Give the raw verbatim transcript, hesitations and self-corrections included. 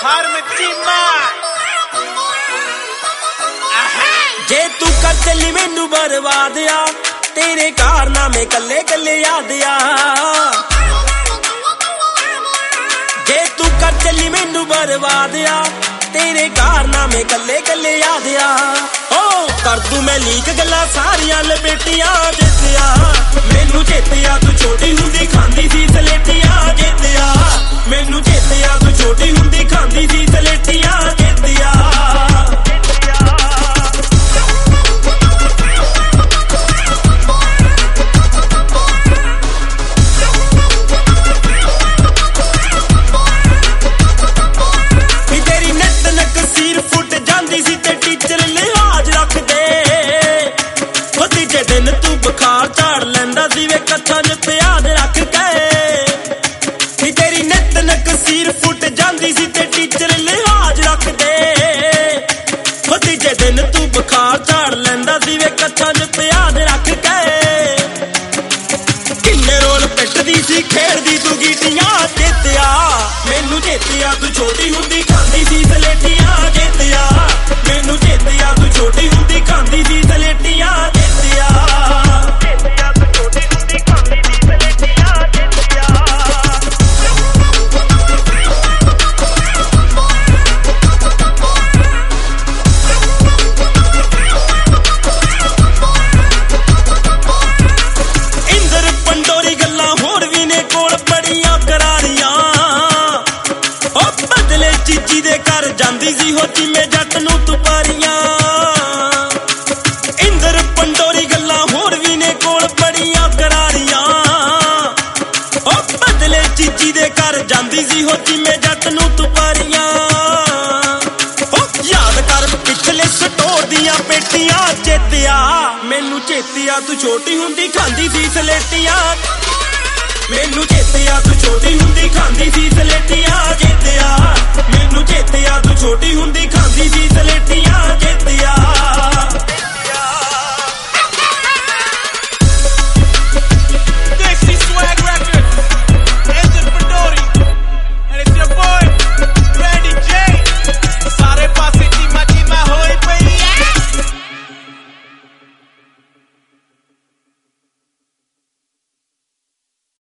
farm Cheema जे तू कर चली मैनू बर्बाद आ तेरे कारनामे कले कले याद आ जे तू कर चली मैनू बर्बाद आ तेरे कारनामे कले कले याद आ ओ कर दूं मैं लीक गल्लां सारियां लपेटियां जित्तिया मैनू चेतिया तू छोटी हुंदी खांदी सी सलेटियां जित्तिया मैनू चेतिया तू छोटी हुंदी खांदी सी सलेटियां जित्तिया दिन तू बुखार झाड़ लैंदा सी वे कच्छां च प्याज रख के तेरी नित नकसीर फुट जांदी सी ते टीचर लिहाज रख दे तीजे दिन तू बुखार झाड़ लैंदा सी वे कच्छां च प्याज रख के किन्ने रोल पिटदी सी खेड़दी तू गीटियां चेतिया मैनू चेतिया तू छोटी हुंदी खांदी सी सलेटियां चेतिया मैनू चेतिया तू छोटी हुंदी खांदी सी सलेटियां चीची दे घर जांदी सी हो जिमें जट नूं तुपारियां इंदर पंडोरी गल्लां होर भी ने कोल बड़ियां करारियां ओ बदले चीची दे घर जांदी सी हो जिमें जट नूं तुपारियां ओ याद कर पिछले स्टोर दियां पेटियां चेतिया मैनू चेतिया तू छोटी हुंदी खांदी सी सलेटियां मैनू चेतिया तू छोटी हुंदी खांदी सी सलेटियां चेतिया मैनू चेतिया तू छोटी